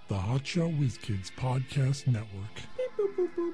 the Hotshot Whiz Kids Podcast Network. Beep, boop, boop, boop.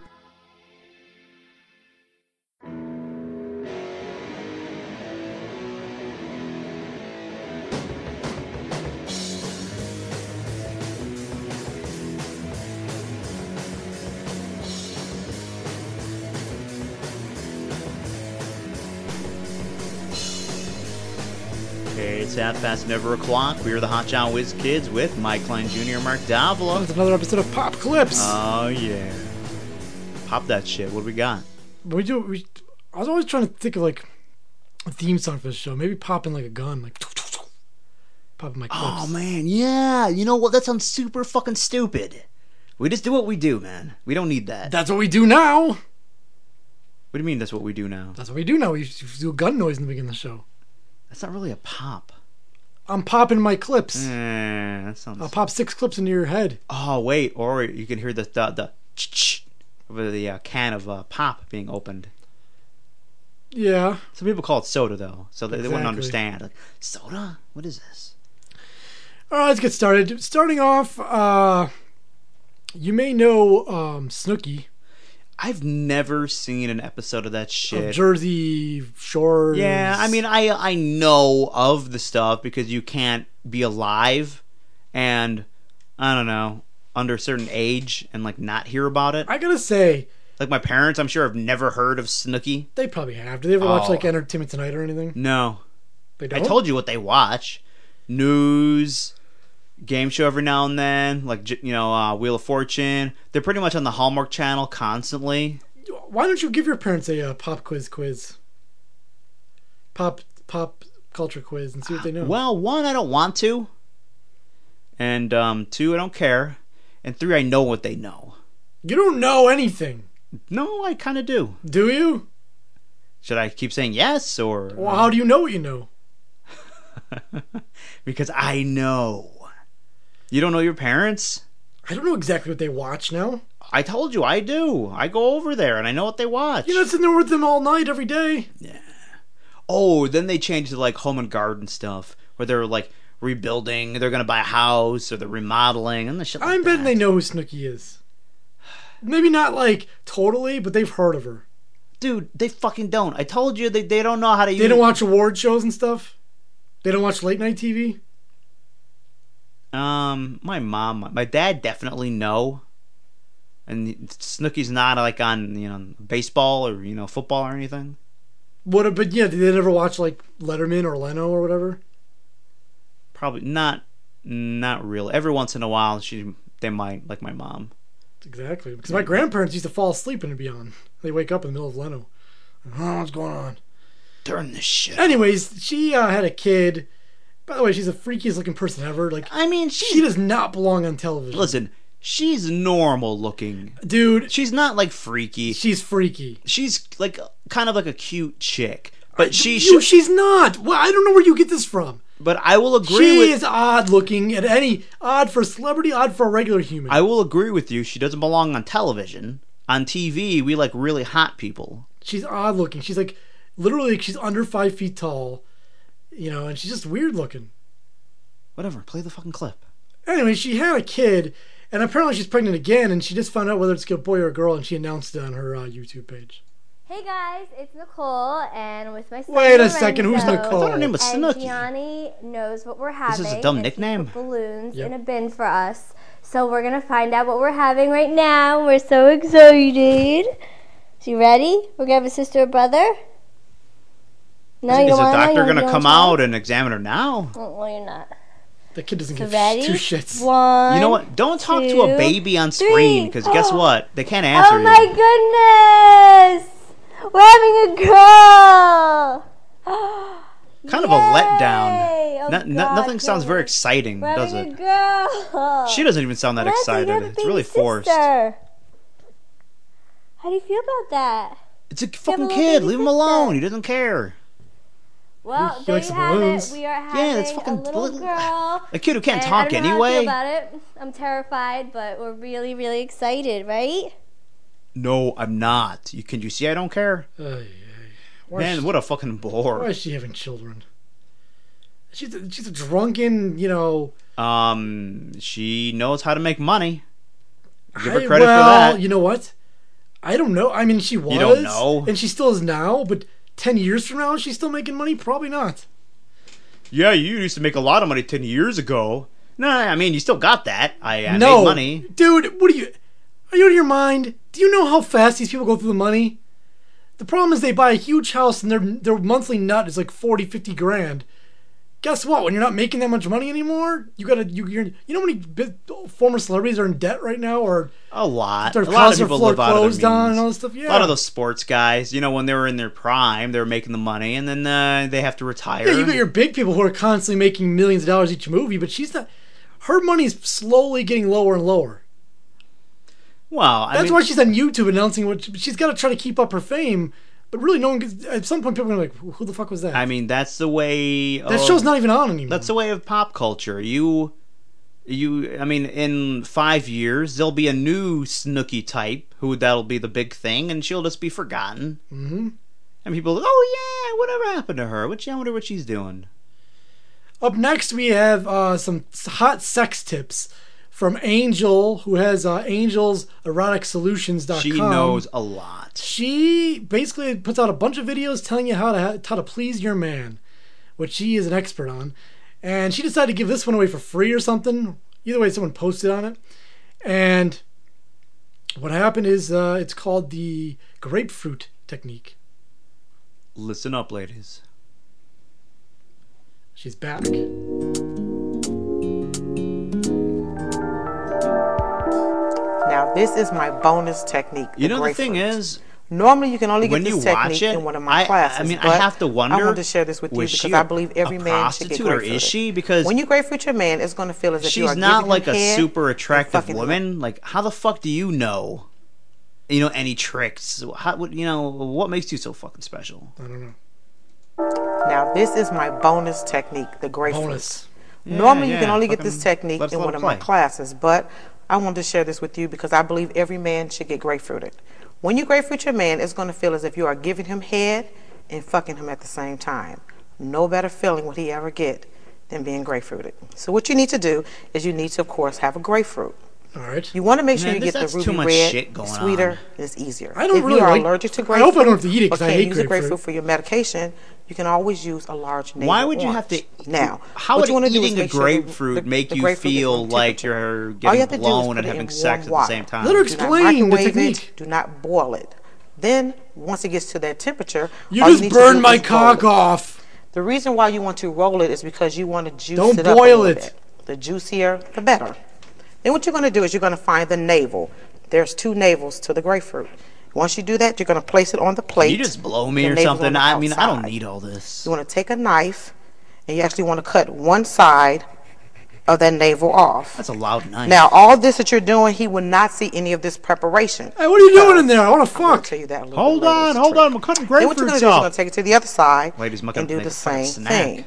It's half past never o'clock. We are the Hotshot Whiz Kids with Mike Klein Jr. and Mark Davila. It's another episode of Pop Clips. Oh, yeah. Pop that shit. What do we got? I was always trying to think of like a theme song for this show. Maybe popping like a gun, like popping my clips. Oh, man. Yeah. You know what? That sounds super fucking stupid. We just do what we do, man. We don't need that. That's what we do now. What do you mean that's what we do now? That's what we do now. We do a gun noise in the beginning of the show. That's not really a pop. I'm popping my clips. That sounds... I'll pop 6 clips into your head. Oh, wait. Or you can hear the ch-ch over the can of pop being opened. Yeah. Some people call it soda, though, so they wouldn't Exactly. understand. Like, soda? What is this? All right, let's get started. Starting off, you may know Snooki. I've never seen an episode of that shit. Of Jersey Shores. Yeah, I mean, I know of the stuff because you can't be alive and, I don't know, under a certain age and, like, not hear about it. I gotta say... Like, my parents, I'm sure, have never heard of Snooki. They probably have. Do they ever watch, like, Entertainment Tonight or anything? No. They don't? I told you what they watch. News, game show every now and then, like, you know, Wheel of Fortune. They're pretty much on the Hallmark Channel constantly. Why don't you give your parents a pop quiz? Pop culture quiz and see what they know. Well, 1, I don't want to. And 2, I don't care. And 3, I know what they know. You don't know anything. No, I kind of do. Do you? Should I keep saying yes, or... Well, how do you know what you know? Because I know. You don't know your parents? I don't know exactly what they watch now. I told you, I do. I go over there, and I know what they watch. You're not sitting there with them all night, every day. Yeah. Oh, then they changed to, like, home and garden stuff, where they're, like, rebuilding, they're going to buy a house, or they're remodeling, and the shit like I'm betting that. they know who Snooki is. Maybe not, like, totally, but they've heard of her. Dude, they fucking don't. I told you, they don't know how to use... They don't watch award shows and stuff? They don't watch late night TV? My dad definitely know. And Snooki's not, like, on, you know, baseball or, you know, football or anything. But yeah, did they never watch, like, Letterman or Leno or whatever? Probably not really. Every once in a while, they might, like my mom. Exactly. Because my grandparents used to fall asleep and it'd be on. They wake up in the middle of Leno. Oh, what's going on? Turn this shit. Anyways, she had a kid. By the way, she's the freakiest looking person ever. Like, I mean, she does not belong on television. Listen, she's normal looking. Dude. She's not, like, freaky. She's freaky. She's, like, kind of like a cute chick. But she's not. Well, I don't know where you get this from. But I will agree She is odd looking at any... Odd for a celebrity, odd for a regular human. I will agree with you. She doesn't belong on television. On TV, we like really hot people. She's odd looking. She's like... Literally, she's under 5 feet tall. You know, and she's just weird looking. Whatever. Play the fucking clip. Anyway, she had a kid, and apparently she's pregnant again, and she just found out whether it's a boy or a girl, and she announced it on her YouTube page. Hey guys, it's Nicole, and with my son Wait a second, who's Lorenzo, Nicole? I thought her name was And Snooki. Gianni knows what we're having. This is a dumb and he nickname? put balloons Yep. in a bin for us. So we're gonna find out what we're having right now. We're so excited. So you ready? We're gonna have a sister or brother? No, you Is don't the want doctor to? going to come out and examine her now? Well, you're not. The kid doesn't So give ready? 2 shits. 1. You know what? Don't talk to a 2, baby on 3. screen, because guess what? They can't answer Oh you. my goodness! We're having a girl! Kind of a letdown. Yay! Oh, God, Nothing sounds very can't exciting, wait. We're does having it? a girl! She doesn't even sound that Lorenzo, excited. you're the It's baby really forced. sister. How do you feel about that? It's a have a fucking little kid. baby Leave him sister. alone. He doesn't care. Well, He there likes you the have balloons. it. We are Yeah, having that's fucking a little girl. A kid who can't And talk I don't know how I feel anyway. about it. I'm terrified, but we're really, really excited, right? No, I'm not. Can you see I don't care? Why Man, is what a fucking bore. Why is she having children? She's a drunken, you know, She knows how to make money. Give her credit for that. You know what? I don't know. I mean, she was. You don't know? And she still is now, but 10 years from now, is she still making money? Probably not. Yeah, you used to make a lot of money 10 years ago. No, I mean, you still got that. I No. made money. Dude, what are you out of your mind? Do you know how fast these people go through the money? The problem is they buy a huge house and their monthly nut is like 40, 50 grand. Guess what? When you're not making that much money anymore, you know how many former celebrities are in debt right now, or A lot. their A lot of cars are people live out of closed their down means. and all this stuff. Yeah, A lot of those sports guys, when they were in their prime, they were making the money, and then they have to retire. Yeah, you got your big people who are constantly making millions of dollars each movie, but she's not. Her money's slowly getting lower and lower. Well, That's why she's on YouTube announcing what she's got to try to keep up her fame. But really, no one gets, at some point people are like, "Who the fuck was that?" I mean, that's the way. That show's not even on anymore. That's the way of pop culture. I mean, in 5 years, there'll be a new Snooki type that'll be the big thing, and she'll just be forgotten. Mm-hmm. And people, oh yeah, whatever happened to her? I wonder what she's doing. Up next, we have some hot sex tips from Angel, who has angelseroticsolutions.com. She knows a lot. She basically puts out a bunch of videos telling you how to please your man, which she is an expert on. And she decided to give this one away for free or something. Either way, someone posted on it. And what happened is it's called the grapefruit technique. Listen up, ladies. She's back. Now, this is my bonus technique. You know, the thing is, normally you can only get when this you technique watch it, in one of my classes. I mean, but I have to wonder. I wanted to share this with you was because she I believe every a man should get prostitute, or grapefruit. is she? Because when you grapefruit your man, it's going to feel as if you are she's not giving like him a head super and attractive fucking him. woman. Like, how the fuck do you know? Any tricks? What makes you so fucking special? I don't know. Now, this is my bonus technique, the grapefruit. Bonus. Normally, you can only get this technique let us in let one it of my play. classes, but I wanted to share this with you because I believe every man should get grapefruited. When you grapefruit your man, it's going to feel as if you are giving him head and fucking him at the same time. No better feeling would he ever get than being grapefruited. So what you need to do is you need to, of course, have a grapefruit. All right. You want to make sure Man, you get the that's too ruby much red. shit going It's sweeter, on. it's easier. I don't if really you are like- allergic to I grapefruit, hope I don't have to eat it 'cause or I can't hate use a grapefruit. grapefruit for your medication, you can always use a large navel Why would you orange. have to? Now, How what would you want to do is eating a make sure the- grapefruit make the you grapefruit is feel room like temperature. you're All you getting have to do is blown put and it having in sex at warm the same water. time? Let her Do not explain the microwave technique. it. Do not boil it. Then, once it gets to that temperature, You all just need to burned do my is roll cock it. off. The reason why you want to roll it is because you want to juice Don't it up boil a little it. bit. The juicier, the better. Then what you're going to do is you're going to find the navel. There's 2 navels to the grapefruit. Once you do that, you're going to place it on the plate. Can you just blow me The or navel's on something? the I mean, I don't outside. need all this. You want to take a knife, and you actually want to cut one side of that navel off. That's a loud knife. Now, all this that you're doing, he will not see any of this preparation. Hey, what are you doing in there? I want to I'm going fuck. to tell you that a little hold bit later. on, It's a hold trick. on. We're cutting Then what you're going grapefruits to do is you're going up. to take it to the other side Ladies, I'm and gonna do make the a fucking same snack. thing.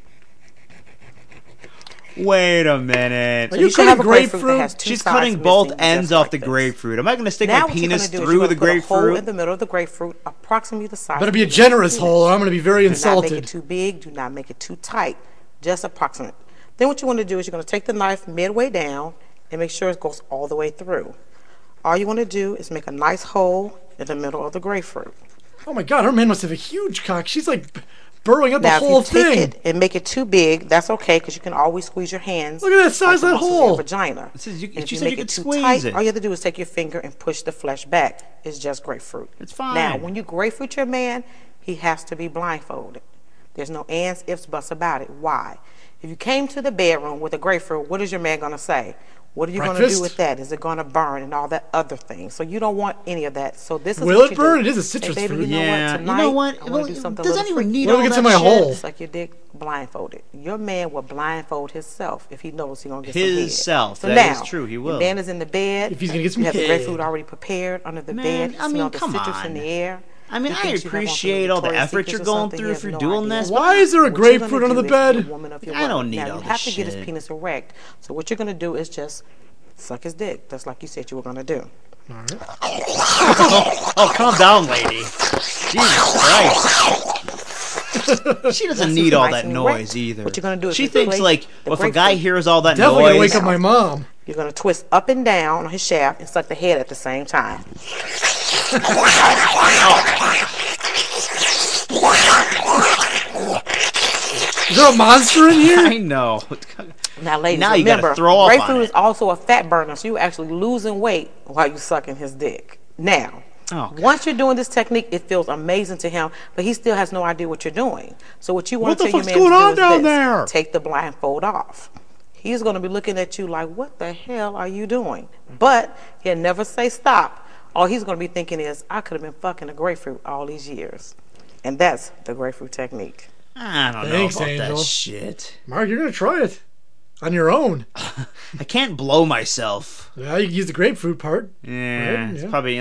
Wait a minute. Are you should have cutting a grapefruit that grapefruit? has 2 She's sides cutting missing both just ends like off the this. grapefruit. Am I going to stick Now my what you're penis gonna do is through you're the gonna put a hole grapefruit? in the middle of the grapefruit, approximately the size. Better be a of your generous penis. hole, or I'm going to be very Do not make insulted. it too big. Do not make it too tight. Just approximate. Then what you want to do is you're going to take the knife midway down and make sure it goes all the way through. All you want to do is make a nice hole in the middle of the grapefruit. Oh my god, her man must have a huge cock. She's like burrowing up the Now, whole if you take thing. it and make it too big, that's okay because you can always squeeze your hands. Look at that size like of that the muscles in hole. Your vagina. It says you- And if she you said make you it could too squeeze tight, it. all you have to do is take your finger and push the flesh back. It's just grapefruit. It's fine. Now, when you grapefruit your man, he has to be blindfolded. There's no ands, ifs, buts about it. Why? If you came to the bedroom with a grapefruit, what is your man going to say? What are you going to Breakfast? do with that? Is it going to burn and all that other thing? So you don't want any of that. So this is Will what it you burn? do. It is a citrus Say, baby, fruit. You know Yeah. what? You know Tonight, what? I want Well, to do something does a little anyone freaky. need What if all it gets that in my shit? hole? Just like your dick blindfolded. Your man will blindfold himself if he knows he's going to get some head. Himself. So That now, is true, he your will. man is in the bed. If he's gonna get some you have the head. grapefruit already prepared under the Man, bed. You I mean, smell the come citrus in on. the air. I mean, He I thinks you have on some appreciate all the Victoria's effort Secrets you're or going something. through He if has you're no doing idea. this. Why is there a What you're gonna grapefruit under the do is bed? be a woman of your I word. don't need now, all you this have to get his shit. penis erect. So what you're going to do is just suck his dick, just like you said you were going to do. Oh, calm down, lady. Jesus Christ. She doesn't That's need all nice that and noise wet. either. What you're gonna do is she with thinks the like, the well, if a guy grapefruit. hears all that Definitely gonna noise, wake up my mom. You're going to twist up and down on his shaft and suck the head at the same time. Is there a monster in here? I know. Now, ladies, Now you gotta remember, throw up on grapefruit it. is also a fat burner, so you're actually losing weight while you're sucking his dick. Now, Okay. once you're doing this technique, it feels amazing to him, but he still has no idea what you're doing. So what you want What to the tell your fuck's man going to do on is down this. there? Take the blindfold off. He's going to be looking at you like, what the hell are you doing? But he'll never say stop. All he's going to be thinking is, I could have been fucking a grapefruit all these years. And that's the grapefruit technique. I don't Thanks, know about Angel. that shit. Mark, you're gonna try it on your own. I can't blow myself. Yeah, you can use the grapefruit part. Yeah, Right, it's yeah. probably.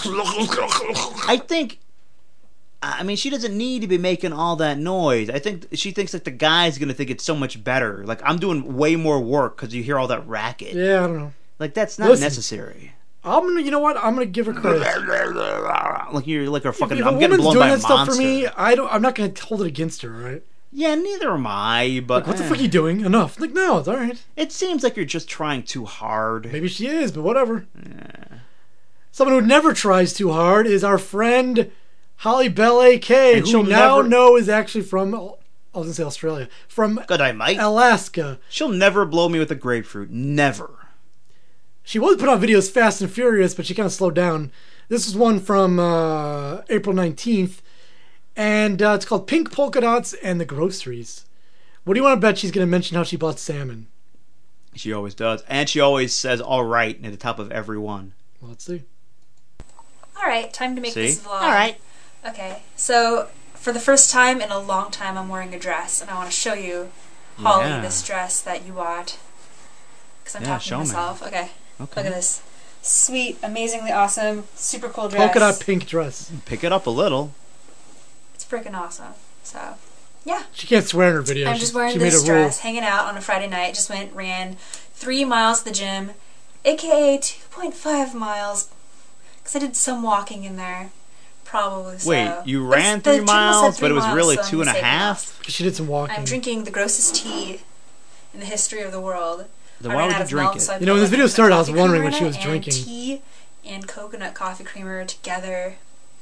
I think. I mean, she doesn't need to be making all that noise. I think she thinks like the guy's gonna think it's so much better. Like I'm doing way more work because you hear all that racket. Yeah, I don't know. Like that's not Listen. necessary. You know what? I'm gonna give her credit. Like you're like a fucking. If a I'm getting woman's blown doing by a that stuff monster. for me, I'm not gonna hold it against her. Right? Yeah, neither am I. But What the fuck are you doing? Enough. Like, no, it's all right. it seems like you're just trying too hard. Maybe she is, but whatever. Someone who never tries too hard is our friend Holly Bell AK, And who she'll we now never- know is actually from, I was gonna say Australia, from Good I might. Alaska. She'll never blow me with a grapefruit. Never. She was put on videos Fast and Furious, but she kind of slowed down. This is one from April 19th, and it's called Pink Polka Dots and the Groceries. What do you want to bet she's going to mention how she bought salmon? She always does. And she always says all right at the top of every one. Well, let's see. Alright, time to make See? this vlog. Alright. Okay, so for the first time in a long time, I'm wearing a dress, and I want to show you, Holly, Yeah. this dress that you bought. Because I'm Yeah, talking show to me. myself. Okay, Okay. look at this. Sweet, amazingly awesome, super cool dress. Polka dot pink dress. Pick it up a little. It's freaking awesome. So, yeah. She can't swear in her video. I'm She- just wearing she made this a rule. dress, hanging out on a Friday night. Just ran 3 miles to the gym, aka 2.5 miles, because I did some walking in there. Probably so. Wait, you But ran the 3 treatment said miles, 3 but it was miles, really so I'm 2.5? saving off. She did some walking. I'm drinking the grossest tea in the history of the world. Then I why ran would out you of drink milk, it? so I You know, when put this video coconut started, I was coffee wondering creamer what she in was it, drinking. And tea and coconut coffee creamer together.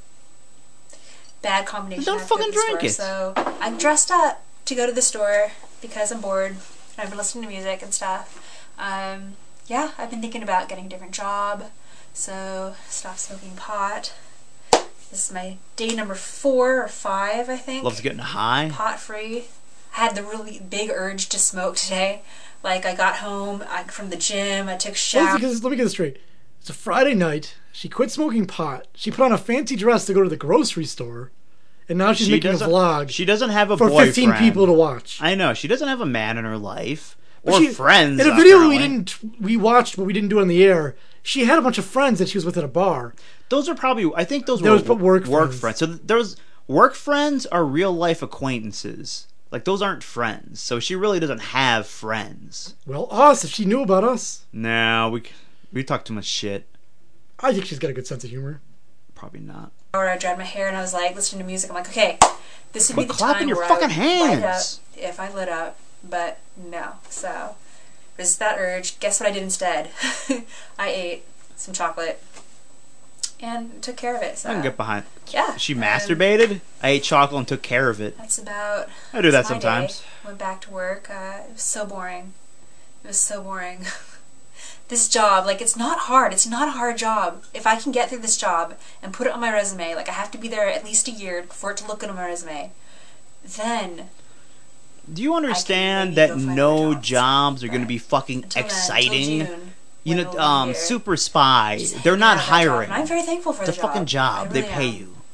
Bad combination. Don't I have to go to fucking the drink store. it. So I'm dressed up to go to the store because I'm bored and I've been listening to music and stuff. Yeah, I've been thinking about getting a different job, so stop smoking pot. This is my day number 4 or 5, I think. Loves getting high. Pot free. I had the really big urge to smoke today. Like I got home from the gym, I took a Well, shower. let me get this straight. It's a Friday night. She quit smoking pot. She put on a fancy dress to go to the grocery store, and now she's making a vlog She doesn't have a for boyfriend. 15 people to watch. I know. She doesn't have a man in her life. But Or she- friends. In a video apparently. we watched, but we didn't do it on the air. She had a bunch of friends that she was with at a bar. Those are probably. I think those Those were were work friends. friends. So those work friends are real life acquaintances. Like those aren't friends. So she really doesn't have friends. Well, us, if she knew about us, No, we talk too much shit. I think she's got a good sense of humor. Probably not. I dried my hair and I was like listening to music. I'm like, okay, this would Quit be the clapping time your where fucking I would light up hands. if I lit up, but no. So resist that urge. Guess what I did instead? I ate some chocolate and took care of it. So I can get behind. yeah, She masturbated. I ate chocolate and took care of it. That's about. I do that that's my sometimes. day. Went back to work. It was so boring. It was so boring. This job, like, it's not hard. It's not a hard job. If I can get through this job and put it on my resume, like, I have to be there at least a year for it to look good on my resume, then Do you understand maybe that go find no other jobs. jobs are going to But be fucking until then, exciting? until June, You when know, it'll be here, Super Spy. just They're hang not out at that job. hiring. And I'm very thankful for It's a the job. fucking job. I They really pay am. you.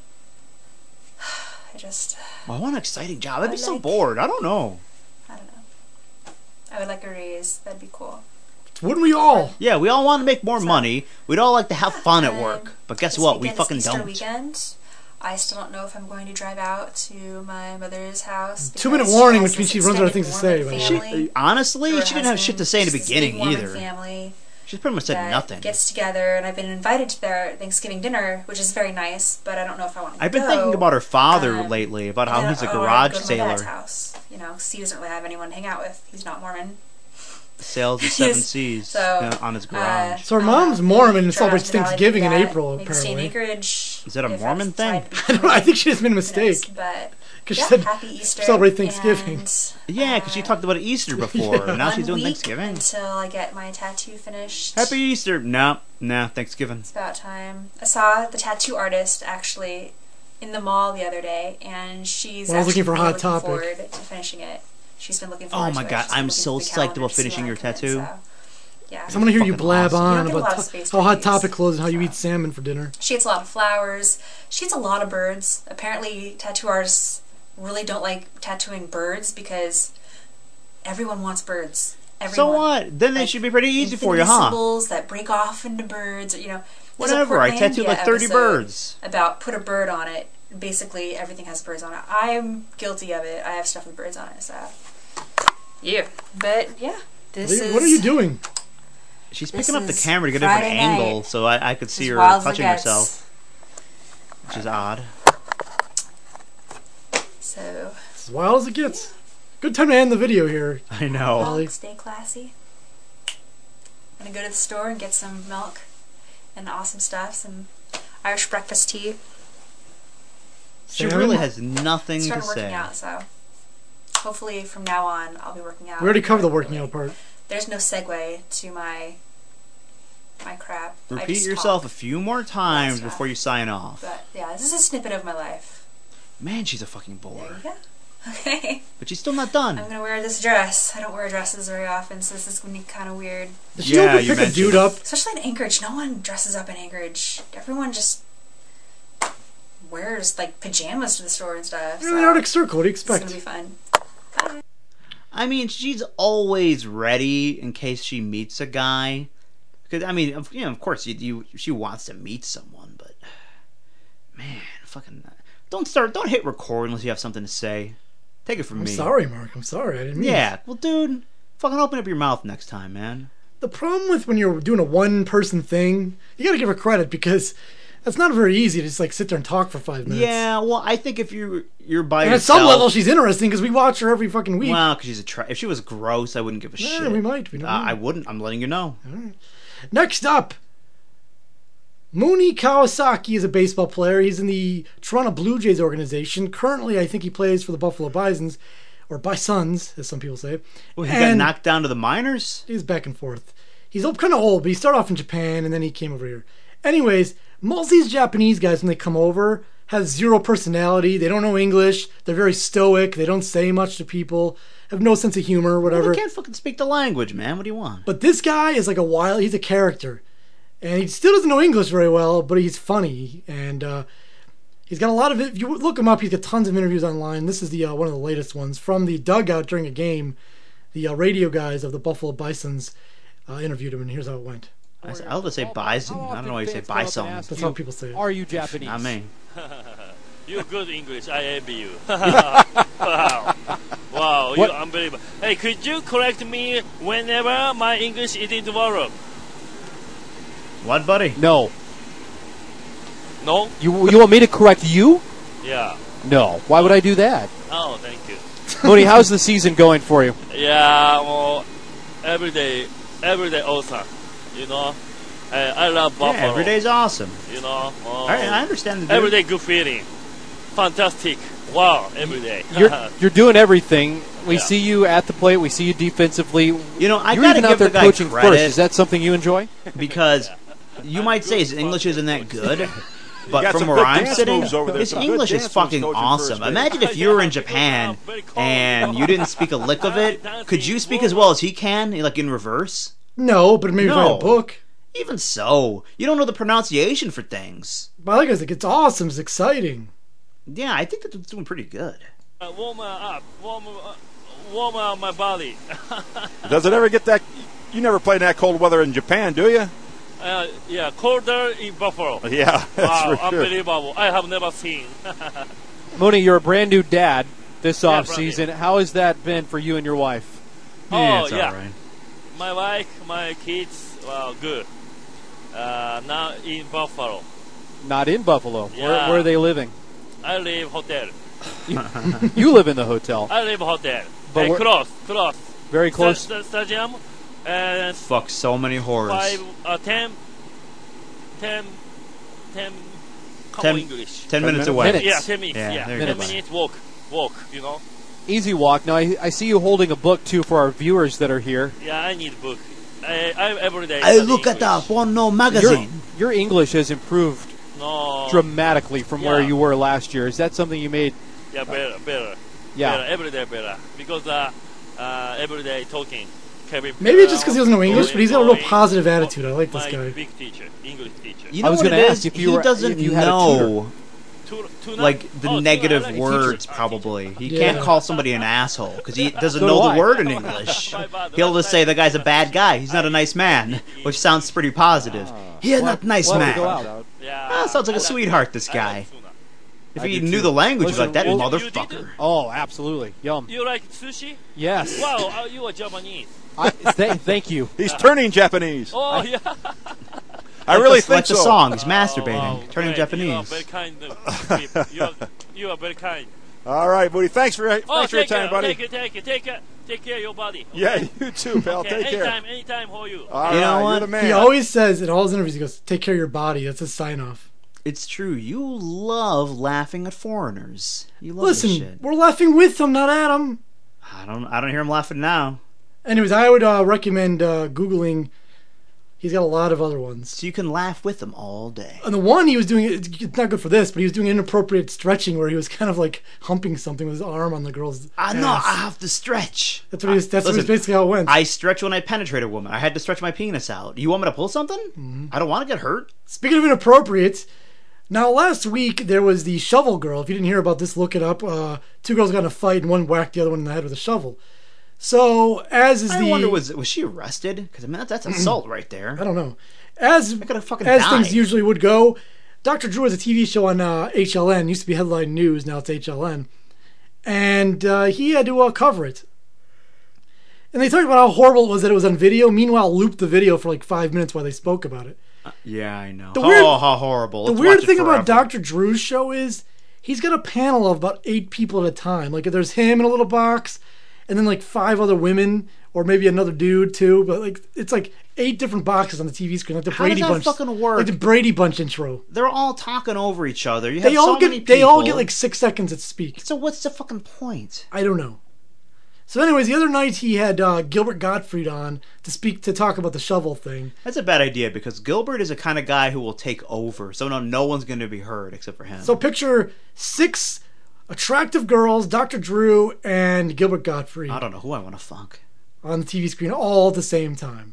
I just, Well, I want an exciting job. I'd be I so like- bored. I don't know. I don't know. I would like a raise. That'd be cool. Wouldn't we all? Yeah, we all want to make more So- money. We'd all like to have fun at And work. But guess this what? We weekend is fucking Easter don't. Weekend. I still don't know if I'm going to drive out to my mother's house. 2-minute because warning, has which means this she runs out of extended things to say, Mormon by the way. family Honestly, through her she didn't have shit to husband. say in the She's this beginning big Mormon either. Family. She's pretty much said that nothing. gets together, and I've been invited to their Thanksgiving dinner, which is very nice, but I don't know if I want to go. I've been thinking about her father lately, about how he's a garage go to my dad's sailor. house, you know, 'cause he doesn't really have anyone to hang out with. He's not Mormon. Sails the seven seas on his garage. So her mom's Mormon and celebrates Drive to Valley Thanksgiving in to do that. April, Maybe stay in apparently. Anchorage. Is that a if Mormon decide thing? to be I don't know. I think she just made a Who knows, mistake. but Because she yeah, said happy Easter. celebrate Thanksgiving. And, Yeah, because she talked about Easter before, and now she's doing 1 week Thanksgiving. until I get my tattoo finished. Happy Easter. No, Thanksgiving. It's about time. I saw the tattoo artist actually in the mall the other day, and she's Well, I was looking for actually Hot looking Topic. forward to finishing it. She's been looking forward Oh my to it. God, She's been I'm looking so through the psyched calendar about to see finishing when your I can, tattoo. so, yeah. I'm gonna hear you Fucking blab awesome. on You don't get a lot about of space how Hot babies, Topic closes and how you so. eat salmon for dinner. She eats a lot of flowers. She eats a lot of birds. Apparently, tattoo artists really don't like tattooing birds because everyone wants birds. Everyone. So what? Then they Like, should be pretty easy for you, infinity huh? Symbols that break off into birds. You know, there's a Whatever. I Portlandia tattooed like 30 episode birds. about put a bird on it. Basically, everything has birds on it. I'm guilty of it. I have stuff with birds on it. So yeah, but yeah, this is. What are you doing? She's This picking up the is camera to get a different Friday angle, night. so I could see As her wild as it touching gets. herself, which is odd. So As wild as it gets. Good time to end the video here. I know. Ollie. stay classy. I'm gonna go to the store and get some milk and awesome stuff, some Irish breakfast tea. She Salmon? really has nothing to Started working say. out, so hopefully from now on I'll be working out. We already covered the working out part. There's no segue to my crap. I Repeat just yourself a talk. few more times stuff. before you sign off. But yeah, this is a snippet of my life. Man, she's a fucking There bore. you go. Okay. But she's still not done. I'm gonna wear this dress. I don't wear dresses very often, so this is gonna be kind of weird. Did she Yeah, ever you pick a dude mentioned- up? Especially in Anchorage. No one dresses up in Anchorage. Everyone just wears like pajamas to the store and stuff. You're in the Arctic Circle. What do you It's gonna expect? be fun. I mean, she's always ready in case she meets a guy. Because I mean, of course, she wants to meet someone, but man, fucking, don't hit record unless you have something to say. Take it from I'm me. sorry, Mark. I'm sorry. I didn't mean Yeah, well, dude, fucking open up your mouth next time, man. The problem with when you're doing a one-person thing, you gotta give her credit because that's not very easy to just like sit there and talk for 5 minutes. Yeah, well, I think if you're by And at yourself, some level, she's interesting because we watch her every fucking week. well, because she's if she was gross, I wouldn't give a Yeah, shit. we might. We don't know. I wouldn't. I'm letting you know. Next up, Mooney Kawasaki is a baseball player. He's in the Toronto Blue Jays organization. Currently, I think he plays for the Buffalo Bisons, or Bisons, as some people say. Well, he got And knocked down to the minors. he's back and forth. He's kind of old, but he started off in Japan, and then he came over here. Anyways, most of these Japanese guys, when they come over, have zero personality. They don't know English. They're very stoic. They don't say much to people. Have no sense of humor, Well, whatever. they can't fucking speak the language, man. What do you want? But this guy is like he's a character. And he still doesn't know English very well, but he's funny. And he's got a lot of it. If you look him up, he's got tons of interviews online. This is the one of the latest ones from the dugout during a game. The radio guys of the Buffalo Bisons interviewed him, and here's how it went. I'll just say bison. I don't know why you say bison. That's how people say it. Are you Japanese? Not me. You're good English. I envy you. Wow. Wow, What? you're unbelievable. Hey, could you correct me whenever my English isn't wrong? What, buddy? No. No? You want me to correct you? Yeah. No. Why would I do that? Oh, thank you. Mooney, how's the season going for you? Yeah, well, every day awesome. You know? I love Buffalo. Yeah, every day's awesome. You know? I understand the dude. Every day good feeling. Fantastic. Wow, every day. You're doing everything. We Yeah. see you at the plate. We see you defensively. You know, I You're gotta even out give there the guy coaching credit first. Is that something you enjoy? because you might say his English isn't that good, but got from some where good I'm dance sitting, moves over there, his some good English is dance moves fucking coaching awesome. first base. Imagine if you were in Japan and you didn't speak a lick of it. Could you speak as well as he can, like in reverse? No, but maybe No. write a book. Even so, you don't know the pronunciation for things. But I like it. It's awesome. It's exciting. Yeah, I think that it's doing pretty good. Warm up my body. Does it ever get that? You never play in that cold weather in Japan, do you? Yeah, colder in Buffalo. Yeah, that's Wow, for sure. unbelievable. I have never seen. Mooney, you're a brand new dad this Yeah, off season. How has that been for you and your wife? Yeah, Oh, it's yeah. all right. my wife, my kids, well, good. Now in Buffalo. Not in Buffalo. Yeah. Where are they living? I live hotel. You live in the hotel. I live hotel. But Hey, we're- close. Very close. Stadium. And Fuck so many whores. 10 10 English. 10 minutes away. Minutes. Yeah, 10 minutes. Yeah, Yeah, there you 10 go. minutes walk. You know. Easy walk. Now, I see you holding a book, too, for our viewers that are here. Yeah, I need book. I every day. I study look at the English. porno magazine. Your English has improved No. dramatically from where Yeah. you were last year. Is that something you made? Yeah, better. Yeah. Better, every day better. Because every day talking. Kevin Maybe it's just because he doesn't know Perel, English, but he's got a real going- positive attitude. I like this my guy. big teacher, English teacher. You I know was what gonna it ask is? if you He were- doesn't if you had a know Tuna? like the Oh, tuna, negative I like words. teacher. Probably he Yeah. can't call somebody an asshole because he doesn't So know do the I. word in English. He'll just say the guy's a bad guy. He's not a nice man, which sounds pretty positive. He's not a nice We'll have to man. go out. Yeah. Sounds like a I sweetheart. This I guy. like tuna. If I he do knew too. the language, Listen, like that we'll- motherfucker. Oh, absolutely. Yum. You like sushi? Yes. Wow, you are Japanese. Thank you. He's turning Japanese. Oh, yeah. I really Like think the so. song. He's masturbating, Oh, turning great. You are Japanese. very kind. You are very kind. All right, Booty. Thanks for your Oh, time, take care, buddy. Take care of your body. Okay? Yeah, you too, pal. Okay, Take care. anytime for you. All You know right, what? you're the man. He always says in all his interviews, he goes, "Take care of your body." That's his sign off. It's true. You love laughing at foreigners. You love this Listen, shit. we're laughing with him, not at him. I don't hear him laughing now. Anyways, I would recommend Googling. He's got a lot of other ones. So you can laugh with them all day. And the one he was doing, it's not good for this, but he was doing inappropriate stretching where he was kind of like humping something with his arm on the girl's I ass. know. I have to stretch. That's what he was, Listen, basically how it went. I stretch when I penetrate a woman. I had to stretch my penis out. You want me to pull something? Mm-hmm. I don't want to get hurt. Speaking of inappropriate, now last week there was the shovel girl. If you didn't hear about this, look it up. Two girls got in a fight and one whacked the other one in the head with a shovel. So, as is I the... wonder, was she arrested? Because I mean, that's assault right there. I don't know. As gotta fucking as die. things usually would go, Dr. Drew has a TV show on HLN. Used to be Headline News, now it's HLN. And he had to cover it. And they talked about how horrible it was that it was on video. Meanwhile, looped the video for like 5 minutes while they spoke about it. Yeah, I know. The weird- how horrible. The Let's weird watch it thing about forever. Dr. Drew's show is he's got a panel of about 8 people at a time. Like there's him in a little box, and then like 5 other women, or maybe another dude too. But like it's like 8 different boxes on the TV screen, like the How Brady does that Bunch. fucking work? Like the Brady Bunch intro. They're all talking over each other. You They have all so many get they all people. get like 6 seconds to speak. So what's the fucking point? I don't know. So, anyways, the other night he had Gilbert Gottfried on to talk about the shovel thing. That's a bad idea because Gilbert is a kind of guy who will take over. So no one's going to be heard except for him. So picture 6 attractive girls, Dr. Drew and Gilbert Gottfried, I don't know who I want to fuck. on the TV screen all at the same time.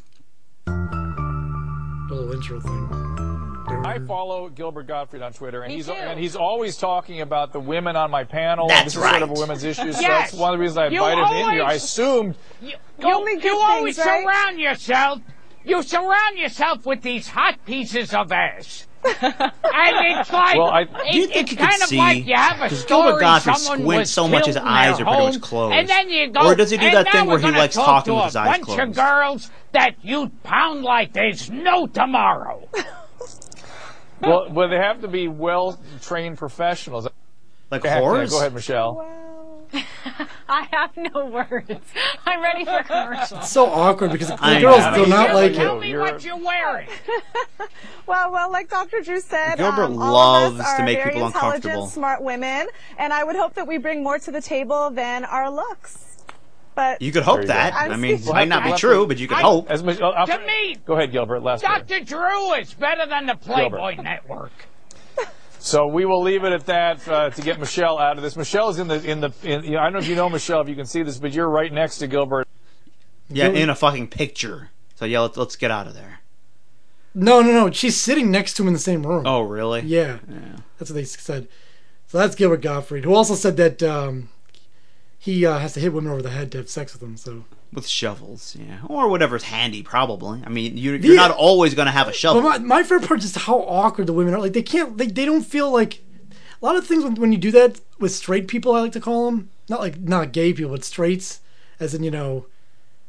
Little intro thing. I follow Gilbert Gottfried on Twitter, and Me too. he's always talking about the women on my panel. That's and this is sort of a right. women's issue. So Yes. that's one of the reasons I You invited him in here. I always- assumed You always surround yourself. You surround yourself with these hot pieces of ass. And it's like, Well, Do you think it's you could kind of see? like you have a Does story. Gilbert Gottfried Someone squint was so much his killed in eyes their are pretty much home, closed? And then you go, Or does he do and that now thing where we're he gonna likes talk talking to with a his eyes bunch closed? of girls that you pound like there's no tomorrow. well, they have to be well-trained professionals. Like Yeah, whores? go ahead, Michelle. I have no words. I'm ready for commercial. It's so awkward because the I girls know. do not like Tell it. me what you're wearing. Well, like Dr. Drew said, Gilbert all of loves us are to make very people intelligent, uncomfortable. smart women, and I would hope that we bring more to the table than our looks. But You could hope There you go. that. I'm I mean, it speaking- might not be We'll have to- true, but you could hope. As Michelle, To me, go ahead, Gilbert. Last word. Dr. Drew is better than the Playboy Network. So we will leave it at that to get Michelle out of this. Michelle is in I don't know if you know Michelle, if you can see this, but you're right next to Gilbert. Yeah, in a fucking picture. So yeah, let's get out of there. No. She's sitting next to him in the same room. Oh, really? Yeah. That's what they said. So that's Gilbert Gottfried, who also said that he has to hit women over the head to have sex with them. So, With shovels, yeah. Or whatever's handy, probably. I mean, you're The- not always going to have a shovel. but my favorite part is just how awkward the women are. Like they can't, they don't feel like a lot of things when you do that with straight people. I like to call them not gay people, but straights, as in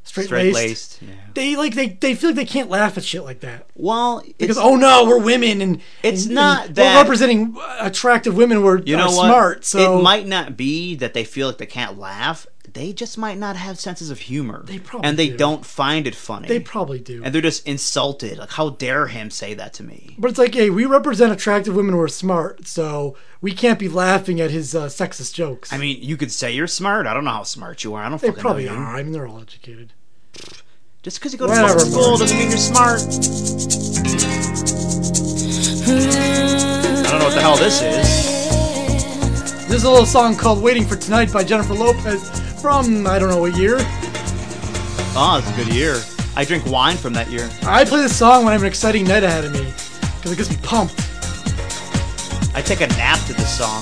Straight-laced. Yeah. They feel like they can't laugh at shit like that. Well, because oh no, we're women and not that we're representing attractive women. We're smart. So it might not be that they feel like they can't laugh. They just might not have senses of humor. They probably and they do. Don't find it funny. They probably do. And they're just insulted. Like, how dare him say that to me? But it's like, hey, we represent attractive women who are smart, so we can't be laughing at his sexist jokes. I mean, you could say you're smart. I don't know how smart you are. I don't They fucking probably know you. are. I mean, they're all educated. Just because you go to fucking school doesn't mean you're smart. I don't know what the hell this is. There's a little song called Waiting for Tonight by Jennifer Lopez from, I don't know what year. Oh, it's a good year. I drink wine from that year. I play this song when I have an exciting night ahead of me, because it gets me pumped. I take a nap to this song.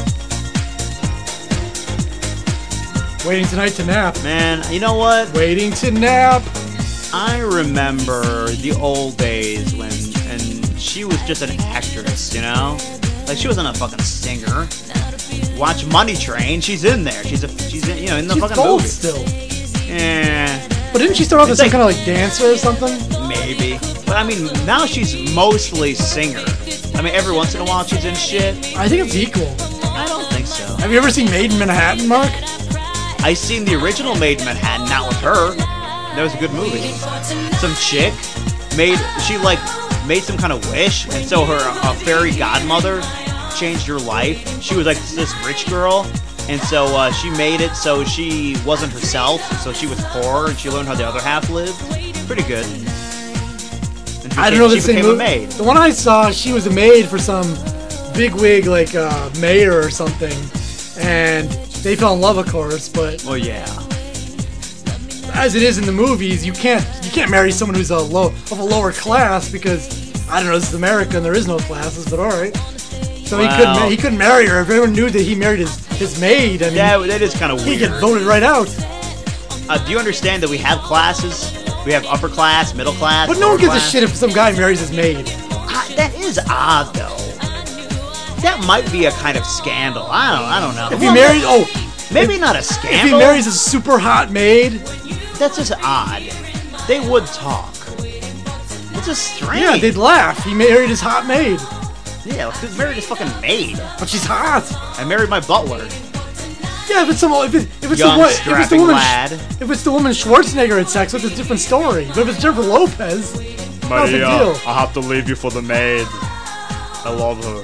Waiting tonight to nap. Man, you know what? Waiting to nap. I remember the old days when, and she was just an actress, you know? Like, she wasn't a fucking singer. Watch Money Train, she's in there. She's in, you know, in the She's fucking old movie. still. Yeah. But didn't she start off as some kind of like dancer or something? Maybe. But I mean, now she's mostly singer. I mean, every once in a while she's in shit. I think it's equal. I don't think so. Have you ever seen Made in Manhattan, Mark? I seen the original Made in Manhattan, not with her. That was a good movie. Some chick made some kind of wish, and so her fairy godmother changed her life. She was like this rich girl, and so she made it so she wasn't herself, so she was poor, and she learned how the other half lived. Pretty good. And I don't know the she same became a movie. maid. The one I saw, she was a maid for some bigwig like mayor or something, and they fell in love, of course. But well, yeah. As it is in the movies, you can't marry someone who's of a lower class because I don't know, this is America and there is no classes. But all right, so he couldn't marry her. If everyone knew that he married his maid, I mean, yeah, that is kind of weird. He'd get voted right out. Do you understand that we have classes? We have upper class, middle class. But no one gives a class. shit if some guy marries his maid. That is odd, though. That might be a kind of scandal. I don't know. If he marries, maybe not a scandal. If he marries a super hot maid, that's just odd. They would talk. It's just strange. Yeah, they'd laugh. He married his hot maid. Yeah, he married his fucking maid. But she's hot. I married my butler. Yeah, if it's Young, strapping lad. If it's the woman Schwarzenegger had sex with, it's a different story. But if it's Jennifer Lopez, not a big deal. I have to leave you for the maid. I love her.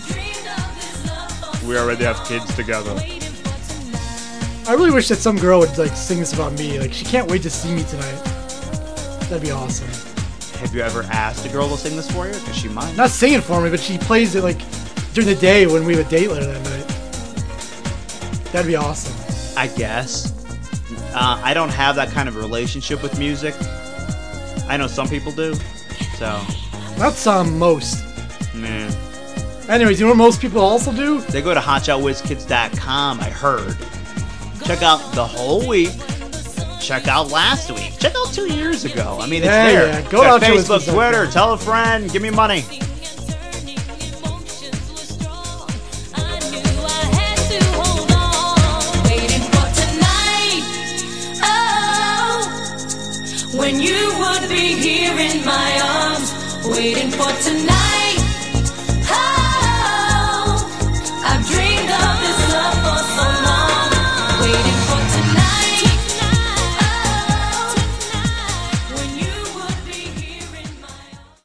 We already have kids together. I really wish that some girl would like sing this about me. Like, she can't wait to see me tonight. That'd be awesome. Have you ever asked a girl to sing this for you? Because she might. Not sing it for me, but she plays it like during the day when we have a date later that night. That'd be awesome. I guess. I don't have that kind of relationship with music. I know some people do. So. That's most. Man. Anyways, you know what most people also do? They go to hotshotwizkids.com, I heard. Check out the whole week. Check out last week. Check out 2 years ago. I mean, it's there. Yeah. Go out to Facebook, Twitter, tell a friend, give me money. When you would be here in my arms, waiting for tonight.